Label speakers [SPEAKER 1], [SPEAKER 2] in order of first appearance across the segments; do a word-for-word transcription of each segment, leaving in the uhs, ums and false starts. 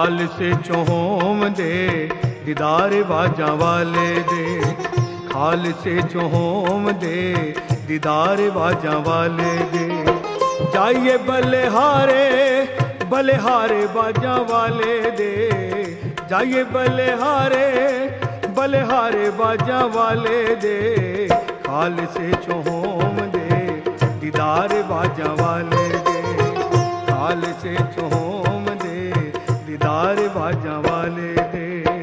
[SPEAKER 1] खाल से चोहोम दे दीदार बाजा वाले दे, खाल से चोहोम दे दीदार बाजा वाले दे। जाइए बलिहारे बलिहारे बाजा वाले दे, जाइए बलिहारे बलिहारे बाजा वाले दे, खाल से चोहोम दे दीदार बाजा वाले दे, खाल से चोहोम दे दीदार बाजा वाले दे।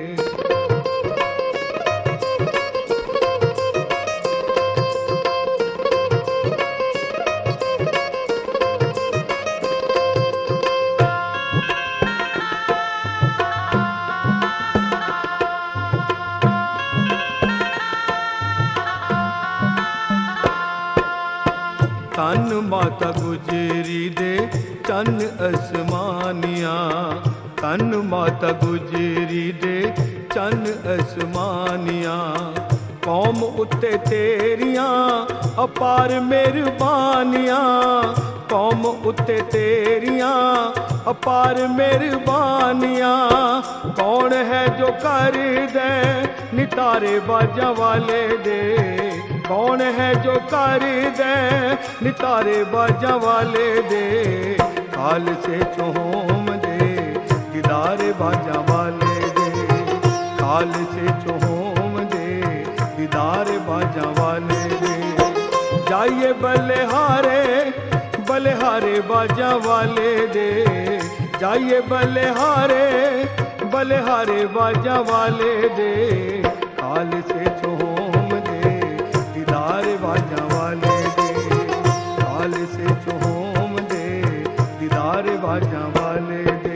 [SPEAKER 1] तन माता गुजरी दे चन असमानिया, तन माता गुजरी दे चन असमानिया, कौम उत्ते तेरियां अपार मेहरबानियां, कौम उत्ते तेरियां अपार मेहरबानियां। कौन है जो कर दे नितारे बाजा वाले दे, कौन है जो कर दे नितारे बाजा वाले दे, खाल से चोहोम दे दीदार बाजा वाले दे, खाल से चोहोम दे दीदार बाजा वाले दे। जाइए बलिहारे बलिहारे बाजा वाले दे, जाइए बलिहारे बलिहारे बाजा वाले दे, खाल से चोहोम दे दीदार बाजा वाले दे, खाल से चोहोम दे दीदार बाजा वाले दे।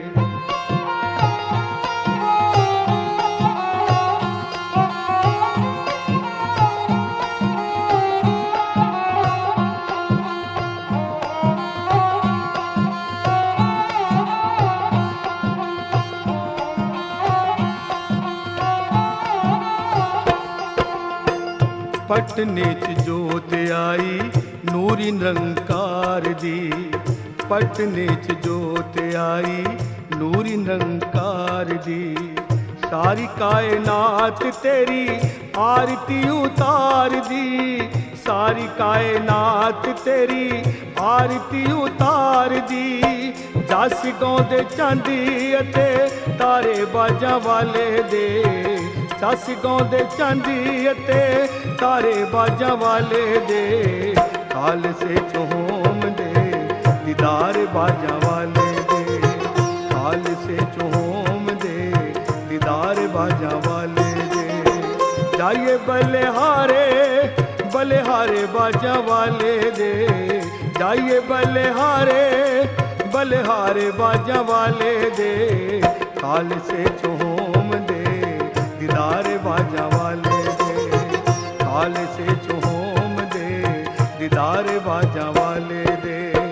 [SPEAKER 1] पटने च जोत आई नूरी निरंकार दी, पटने च जोत आई नूरी निरंकार दी, सारी कायनात तेरी आरती उतार दी, सारी कायनात तेरी आरती उतार दी। जस गाउंदे चांदी अते तारे बाजा वाले दे, जस गाउंदे चांदी अते तारे बाजा वाले दे, खाल से चोहोम दे दीदार बाजा वाले दे, खाल से चोहोम दे दीदार बाजा वाले दे। जाइए बलिहारे बलिहारे बाजा वाले दे, जाइए बलिहारे बलिहारे बाजा वाले दे, खाल से चोहोम दे दीदार बाजा वाले दे, खाल से चोहोम दे दीदार बाजा वाले दे।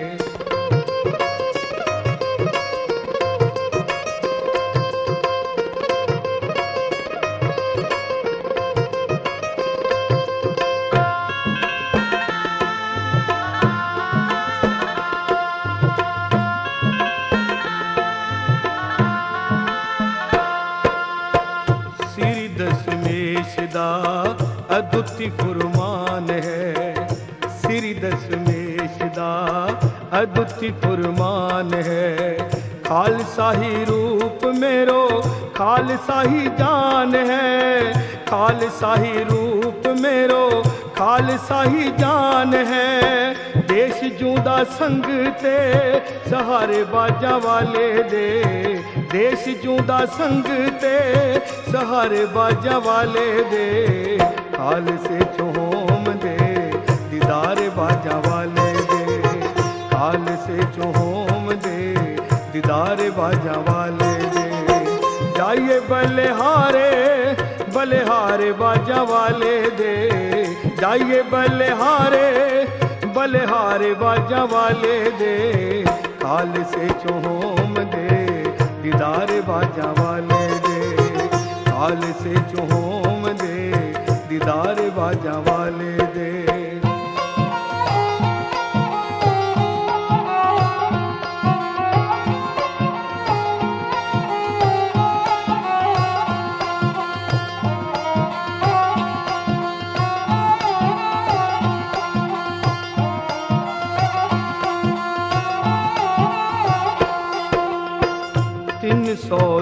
[SPEAKER 1] श्री दशमेश दा अद्भुति फुरमान है, श्री दशमेश दा अद्भुति फुरमान है, खालसा ही रूप मेरो खालसा ही जान है, खालसा ही रूप मेरो खालसा ही जान है। देश जूदा संग ते सहारे बाजा वाले दे, देश जूदा संग ते सहारे बाजा वाले दे, खाल से चोहोम दे दीदार बाजा वाले दे, खाल से चोहोम दे दीदार बाजा वाले दे। जाइए बलिहारे बलिहारे बाजा वाले दे, जाइए बलिहारे बलिहारे बाजा वाले दे, खाल से चोहोम दे दीदार बाजा वाले दे, खाल से चोहोम दे दीदार बाजा वाले दे।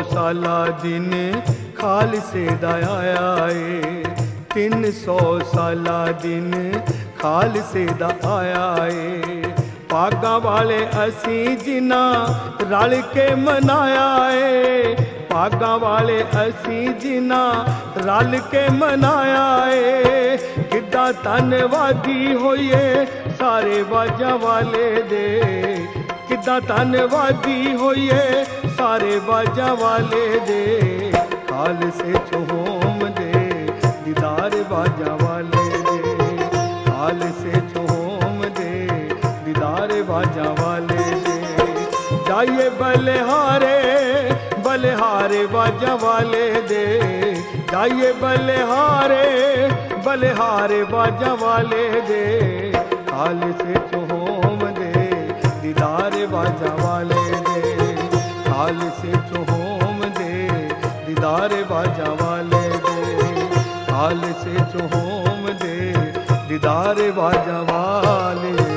[SPEAKER 1] साला दिन खालसे दा आया ए, तीन सौ साला दिन खालसे दा आया ए। भागां वाले असी जिन्ना रल के मनाया ए, भागां वाले असी जिन्ना रल के मनाया ए। किद्दां धन्नवादी होइए सारे वाजा वाले दे, किद्दां धन्नवादी होइए सारे वाजा वाले दे। खालसे च होम दे दीदार वाजा वाले दे, खालसे च होम दे दीदार वाजा वाले दे। जाइए बलिहारे बलिहारे वाजा वाले दे, जाइए बलिहारे बलिहारे वाजा वाले दे। खालसे च होम दे दीदार वाजा वाले दे, खालसे च होम दे दीदार वाजा वाले दे, खालसे च होम दे दीदार वाजा वाले।